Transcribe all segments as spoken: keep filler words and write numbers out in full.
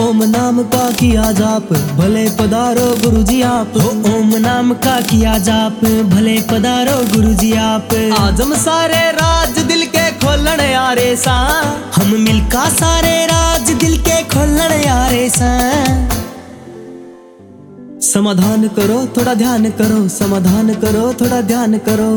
ओम नाम का किया जाप भले पधारो गुरुजी आप। हो ओम नाम का किया जाप भले पधारो गुरुजी आप। आजम सारे राज दिल के खोलन यारे सा, हम मिलका सारे राज दिल के खोलन यारे सा। समाधान करो थोड़ा ध्यान करो, समाधान करो थोड़ा ध्यान करो,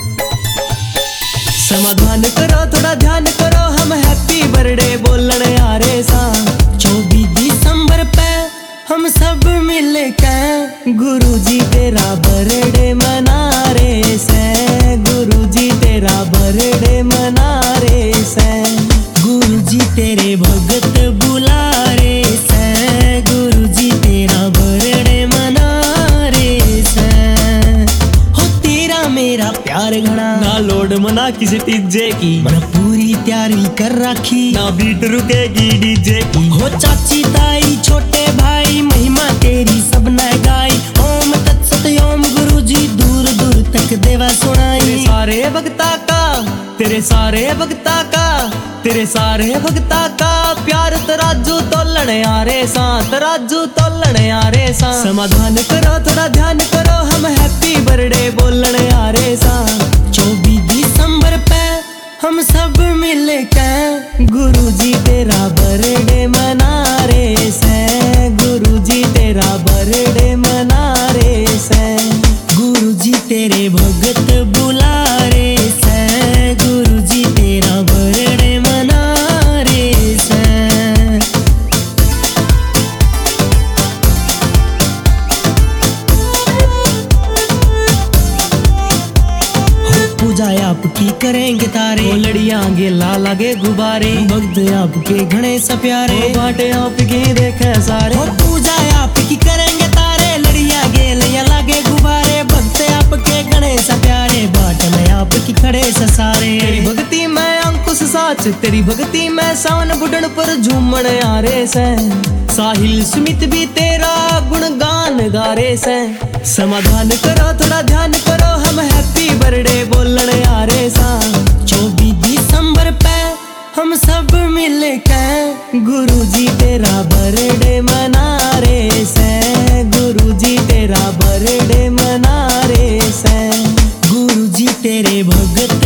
समाधान करो थोड़ा ध्यान करो, हम हैप्पी बर्थडे बोलन यारे सा। चौबीस दिसंबर पे हम सब मिल के गुरुजी तेरा बर्थडे मना रे से, गुरुजी तेरा बर्थडे मना रे से। गुरुजी तेरे भगत बुला रे से, गुरुजी तेरा बर्थडे मना रे से। हो तेरा मेरा प्यार घना ना लोड मना किसी डीजे की, मन पूरी तैयारी कर रखी ना बीट रुकेगी डीजे की। हो चाची ताई छोटे भाई महिमा तेरी सबने गाई। ओम तत्सत ओम गुरुजी दूर दूर तक देवा सुनाई। तेरे सारे भक्ता का, तेरे सारे भक्ता का, तेरे सारे भक्ता का प्यार तराजू तोलन यारे सा, तराजू तोलन यारे सा। समाधान करो थोड़ा ध्यान करो, हम हैप्पी बर्थडे बोलन यारे सा। चौबीस दिसंबर पे हम सब मिल के गुरुजी तेरा बर्थडे मना रे से, गुरुजी तेरा बर्थडे मना रे से। गुरुजी तेरे भगत बुला रे से, गुरुजी तेरा बर्थडे मना रे से। पूजा आपकी करेंगे तारे, लड़ियां गेला लगे गुब्बारे, भक्त आपके घने सा प्यारे, बाटे आपकी देखे सारे। पूजा आपकी करेंगे तारे, लड़ियां गेलियां लगे गुब्बारे, भक्त आपके घने सा प्यारे, बाट में आपकी खड़े सा सारे। तेरी भक्ति में अंकुश साच, तेरी भक्ति में सावन बुढ़न पर झूमन यारे से। साहिल सुमित भी तेरा गुणगान गारे से। समाधान करो थोड़ा ध्यान करो, हम हैप्पी बर्थडे बोलन यारे सा। चौबीस दिसंबर पे हम सब मिल के गुरुजी तेरा बर्थडे मना रे से, गुरुजी तेरा बर्थडे मना रे से। गुरुजी तेरे भगत